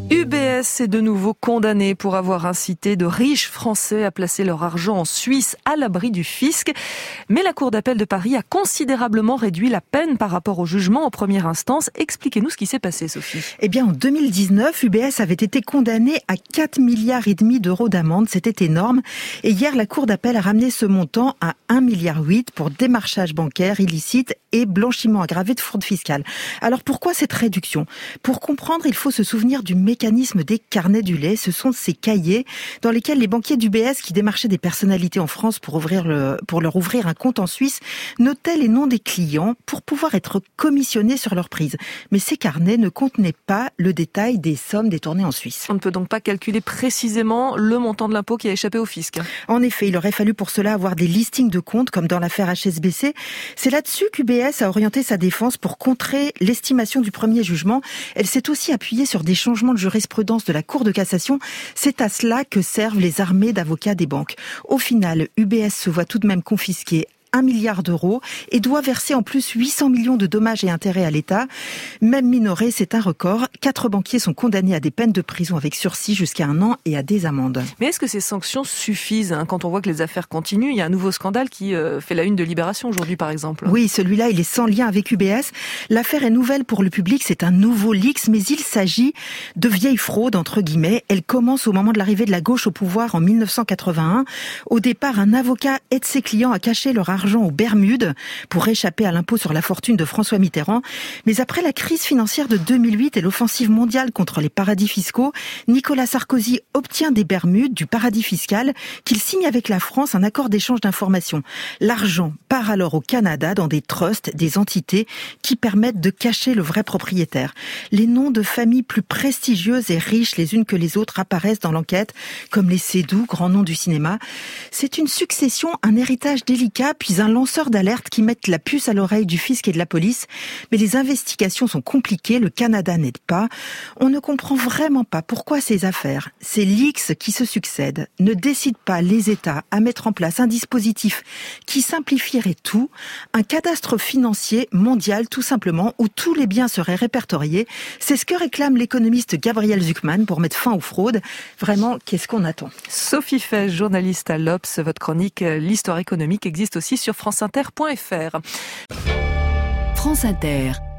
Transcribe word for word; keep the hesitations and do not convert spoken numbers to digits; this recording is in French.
U B S est de nouveau condamné pour avoir incité de riches Français à placer leur argent en Suisse à l'abri du fisc. Mais la Cour d'appel de Paris a considérablement réduit la peine par rapport au jugement en première instance. Expliquez-nous ce qui s'est passé, Sophie. Eh bien, en deux mille dix-neuf, U B S avait été condamné à quatre milliards et demi d'euros d'amende. C'était énorme. Et hier, la Cour d'appel a ramené ce montant à un virgule huit milliard pour démarchage bancaire illicite et blanchiment aggravé de fraude fiscale. Alors pourquoi cette réduction ? Pour comprendre, il faut se souvenir du mécanisme des carnets du lait. Ce sont ces cahiers dans lesquels les banquiers d'U B S qui démarchaient des personnalités en France pour ouvrir le, pour leur ouvrir un compte en Suisse notaient les noms des clients pour pouvoir être commissionnés sur leur prise. Mais ces carnets ne contenaient pas le détail des sommes détournées en Suisse. On ne peut donc pas calculer précisément le montant de l'impôt qui a échappé au fisc. En effet, il aurait fallu pour cela avoir des listings de comptes comme dans l'affaire H S B C. C'est là-dessus qu'U B S a orienté sa défense pour contrer l'estimation du premier jugement. Elle s'est aussi appuyée sur des changements de jurisprudence de la Cour de cassation. C'est à cela que servent les armées d'avocats des banques. Au final, U B S se voit tout de même confisquer un milliard d'euros et doit verser en plus huit cents millions de dommages et intérêts à l'État. Même minoré, c'est un record. Quatre banquiers sont condamnés à des peines de prison avec sursis jusqu'à un an et à des amendes. Mais est-ce que ces sanctions suffisent hein, quand on voit que les affaires continuent ? Il y a un nouveau scandale qui euh, fait la une de Libération aujourd'hui, par exemple. Oui, celui-là, il est sans lien avec U B S. L'affaire est nouvelle pour le public, c'est un nouveau leaks, mais il s'agit de vieille fraude, entre guillemets. Elle commence au moment de l'arrivée de la gauche au pouvoir en mille neuf cent quatre-vingt-un. Au départ, un avocat aide ses clients à cacher leur argent aux Bermudes pour échapper à l'impôt sur la fortune de François Mitterrand. Mais après la crise financière de deux mille huit et l'offensive mondiale contre les paradis fiscaux, Nicolas Sarkozy obtient des Bermudes, du paradis fiscal, qu'il signe avec la France un accord d'échange d'informations. L'argent part alors au Canada dans des trusts, des entités qui permettent de cacher le vrai propriétaire. Les noms de familles plus prestigieuses et riches les unes que les autres apparaissent dans l'enquête, comme les Seydoux, grands noms du cinéma. C'est une succession, un héritage délicat, puis un lanceur d'alerte qui mettent la puce à l'oreille du fisc et de la police. Mais les investigations sont compliquées, le Canada n'aide pas. On ne comprend vraiment pas pourquoi ces affaires, ces leaks qui se succèdent, ne décident pas les États à mettre en place un dispositif qui simplifierait tout, un cadastre financier mondial tout simplement, où tous les biens seraient répertoriés. C'est ce que réclame l'économiste Gabriel Zucman pour mettre fin aux fraudes. Vraiment, qu'est-ce qu'on attend ? Sophie Fay, journaliste à l'Obs, votre chronique L'Histoire économique existe aussi sur franceinter point fr. France Inter.